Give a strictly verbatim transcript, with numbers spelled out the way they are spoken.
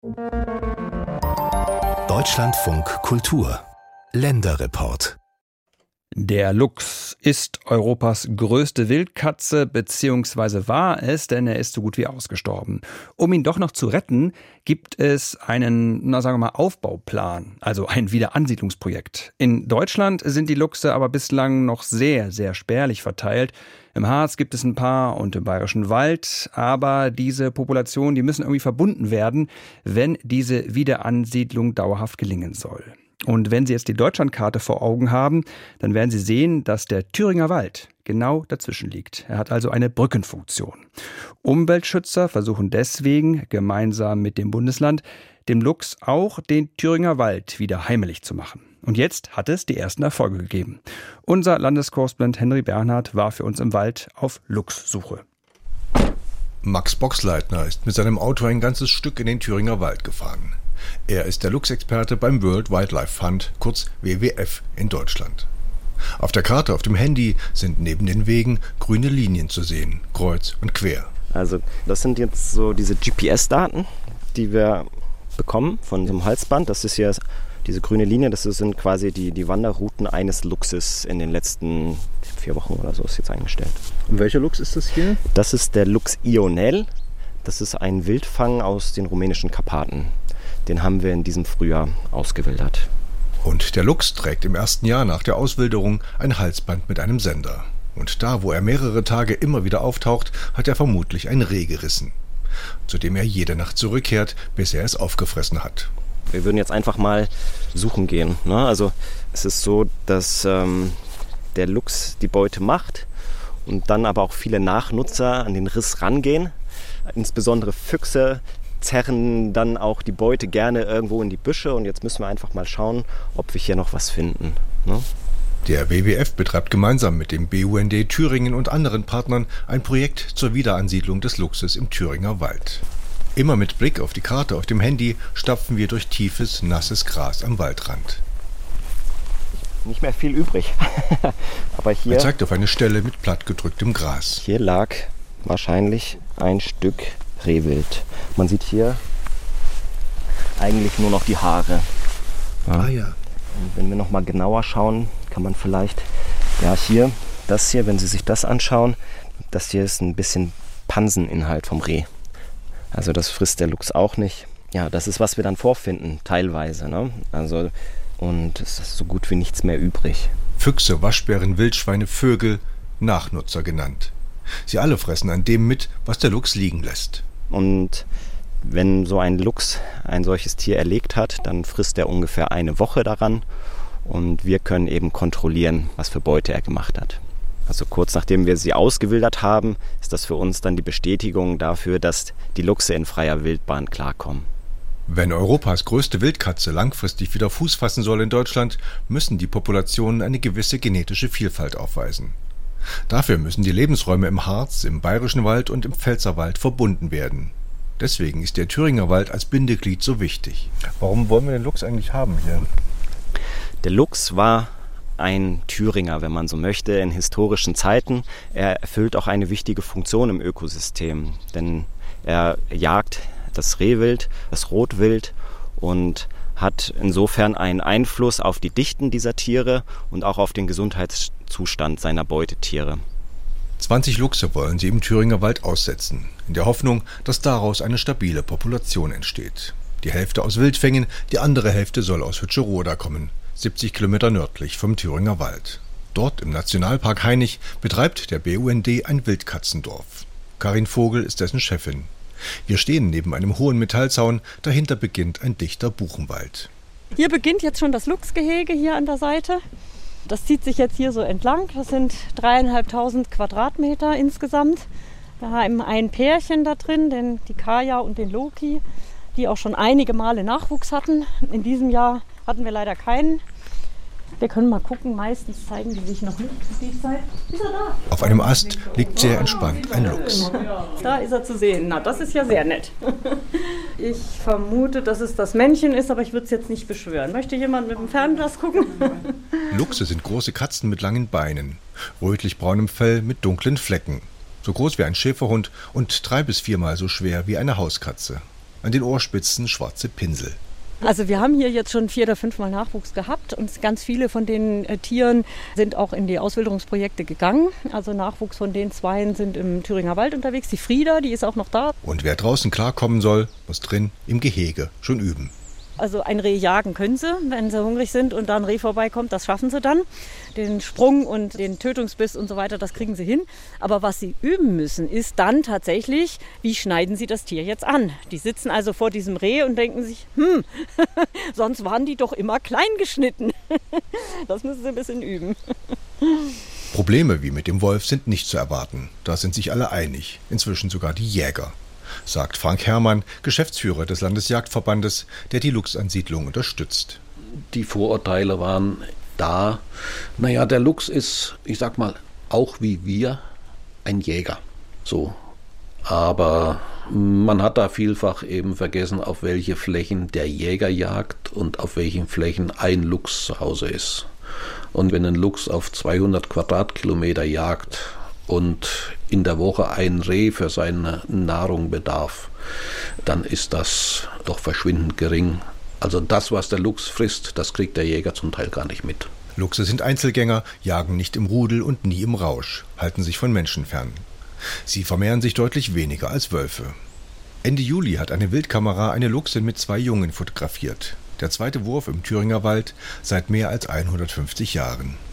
Deutschlandfunk Kultur Länderreport. Der Luchs ist Europas größte Wildkatze, beziehungsweise war es, denn er ist so gut wie ausgestorben. Um ihn doch noch zu retten, gibt es einen, na sagen wir mal, Aufbauplan, also ein Wiederansiedlungsprojekt. In Deutschland sind die Luchse aber bislang noch sehr, sehr spärlich verteilt. Im Harz gibt es ein paar und im Bayerischen Wald, aber diese Populationen, die müssen irgendwie verbunden werden, wenn diese Wiederansiedlung dauerhaft gelingen soll. Und wenn Sie jetzt die Deutschlandkarte vor Augen haben, dann werden Sie sehen, dass der Thüringer Wald genau dazwischen liegt. Er hat also eine Brückenfunktion. Umweltschützer versuchen deswegen, gemeinsam mit dem Bundesland, dem Luchs auch den Thüringer Wald wieder heimelig zu machen. Und jetzt hat es die ersten Erfolge gegeben. Unser Landeskorrespondent Henry Bernhard war für uns im Wald auf Luchssuche. Max Boxleitner ist mit seinem Auto ein ganzes Stück in den Thüringer Wald gefahren. Er ist der Luchsexperte beim World Wildlife Fund, kurz W W F, in Deutschland. Auf der Karte auf dem Handy sind neben den Wegen grüne Linien zu sehen, kreuz und quer. Also das sind jetzt so diese G P S-Daten, die wir bekommen von dem Halsband. Das ist hier diese grüne Linie, das sind quasi die, die Wanderrouten eines Luchses in den letzten vier Wochen oder so ist jetzt eingestellt. Und welcher Luchs ist das hier? Das ist der Luchs Ionel. Das ist ein Wildfang aus den rumänischen Karpaten. Den haben wir in diesem Frühjahr ausgewildert. Und der Luchs trägt im ersten Jahr nach der Auswilderung ein Halsband mit einem Sender. Und da, wo er mehrere Tage immer wieder auftaucht, hat er vermutlich ein Reh gerissen, zu dem er jede Nacht zurückkehrt, bis er es aufgefressen hat. Wir würden jetzt einfach mal suchen gehen. Ne? Also es ist so, dass ähm, der Luchs die Beute macht und dann aber auch viele Nachnutzer an den Riss rangehen. Insbesondere Füchse zerren dann auch die Beute gerne irgendwo in die Büsche und jetzt müssen wir einfach mal schauen, ob wir hier noch was finden. Ne? Der W W F betreibt gemeinsam mit dem B U N D Thüringen und anderen Partnern ein Projekt zur Wiederansiedlung des Luchses im Thüringer Wald. Immer mit Blick auf die Karte auf dem Handy stapfen wir durch tiefes, nasses Gras am Waldrand. Nicht mehr viel übrig. Aber hier, er zeigt auf eine Stelle mit plattgedrücktem Gras. Hier lag wahrscheinlich ein Stück Rehwild. Man sieht hier eigentlich nur noch die Haare. Ah ja. Und wenn wir noch mal genauer schauen, kann man vielleicht, ja hier, das hier, wenn Sie sich das anschauen, das hier ist ein bisschen Panseninhalt vom Reh. Also das frisst der Luchs auch nicht. Ja, das ist, was wir dann vorfinden, teilweise. Ne? Also, und es ist so gut wie nichts mehr übrig. Füchse, Waschbären, Wildschweine, Vögel, Nachnutzer genannt. Sie alle fressen an dem mit, was der Luchs liegen lässt. Und wenn so ein Luchs ein solches Tier erlegt hat, dann frisst er ungefähr eine Woche daran. Und wir können eben kontrollieren, was für Beute er gemacht hat. Also kurz nachdem wir sie ausgewildert haben, ist das für uns dann die Bestätigung dafür, dass die Luchse in freier Wildbahn klarkommen. Wenn Europas größte Wildkatze langfristig wieder Fuß fassen soll in Deutschland, müssen die Populationen eine gewisse genetische Vielfalt aufweisen. Dafür müssen die Lebensräume im Harz, im Bayerischen Wald und im Pfälzerwald verbunden werden. Deswegen ist der Thüringer Wald als Bindeglied so wichtig. Warum wollen wir den Luchs eigentlich haben hier? Der Luchs war ein Thüringer, wenn man so möchte, in historischen Zeiten. Er erfüllt auch eine wichtige Funktion im Ökosystem, denn er jagt das Rehwild, das Rotwild und hat insofern einen Einfluss auf die Dichten dieser Tiere und auch auf den Gesundheitszustand seiner Beutetiere. zwanzig Luchse wollen sie im Thüringer Wald aussetzen, in der Hoffnung, dass daraus eine stabile Population entsteht. Die Hälfte aus Wildfängen, die andere Hälfte soll aus Hütscheroda kommen, siebzig Kilometer nördlich vom Thüringer Wald. Dort im Nationalpark Hainich betreibt der B U N D ein Wildkatzendorf. Karin Vogel ist dessen Chefin. Wir stehen neben einem hohen Metallzaun, dahinter beginnt ein dichter Buchenwald. Hier beginnt jetzt schon das Luchsgehege hier an der Seite. Das zieht sich jetzt hier so entlang. Das sind dreieinhalbtausend Quadratmeter insgesamt. Wir haben ein Pärchen da drin, den, die Kaya und den Loki, die auch schon einige Male Nachwuchs hatten. In diesem Jahr hatten wir leider keinen. Wir können mal gucken, meistens zeigen die sich noch nicht. Die Zeit. Ist er da? Auf einem Ast liegt sehr entspannt ein Luchs. Da ist er zu sehen. Na, das ist ja sehr nett. Ich vermute, dass es das Männchen ist, aber ich würde es jetzt nicht beschwören. Möchte jemand mit dem Fernglas gucken? Luchse sind große Katzen mit langen Beinen, rötlich-braunem Fell mit dunklen Flecken. So groß wie ein Schäferhund und drei bis viermal so schwer wie eine Hauskatze. an den Ohrspitzen schwarze Pinsel. Also wir haben hier jetzt schon vier oder fünfmal Nachwuchs gehabt und ganz viele von den äh, Tieren sind auch in die Auswilderungsprojekte gegangen. Also Nachwuchs von den Zweien sind im Thüringer Wald unterwegs. Die Frieda, die ist auch noch da. Und wer draußen klarkommen soll, muss drin im Gehege schon üben. Also ein Reh jagen können sie, wenn sie hungrig sind und da ein Reh vorbeikommt, das schaffen sie dann. Den Sprung und den Tötungsbiss und so weiter, das kriegen sie hin. Aber was sie üben müssen, ist dann tatsächlich, wie schneiden sie das Tier jetzt an? Die sitzen also vor diesem Reh und denken sich, hm, sonst waren die doch immer klein geschnitten. Das müssen sie ein bisschen üben. Probleme wie mit dem Wolf sind nicht zu erwarten. Da sind sich alle einig, inzwischen sogar die Jäger, sagt Frank Herrmann, Geschäftsführer des Landesjagdverbandes, der die Luchsansiedlung unterstützt. Die Vorurteile waren da. Naja, der Luchs ist, ich sag mal, auch wie wir ein Jäger. So. Aber man hat da vielfach eben vergessen, auf welche Flächen der Jäger jagt und auf welchen Flächen ein Luchs zu Hause ist. Und wenn ein Luchs auf zweihundert Quadratkilometer jagt und in der Woche ein Reh für seine Nahrung bedarf, dann ist das doch verschwindend gering. Also das, was der Luchs frisst, das kriegt der Jäger zum Teil gar nicht mit. Luchse sind Einzelgänger, jagen nicht im Rudel und nie im Rausch, halten sich von Menschen fern. Sie vermehren sich deutlich weniger als Wölfe. Ende Juli hat eine Wildkamera eine Luchsin mit zwei Jungen fotografiert. Der zweite Wurf im Thüringer Wald seit mehr als hundertfünfzig Jahren.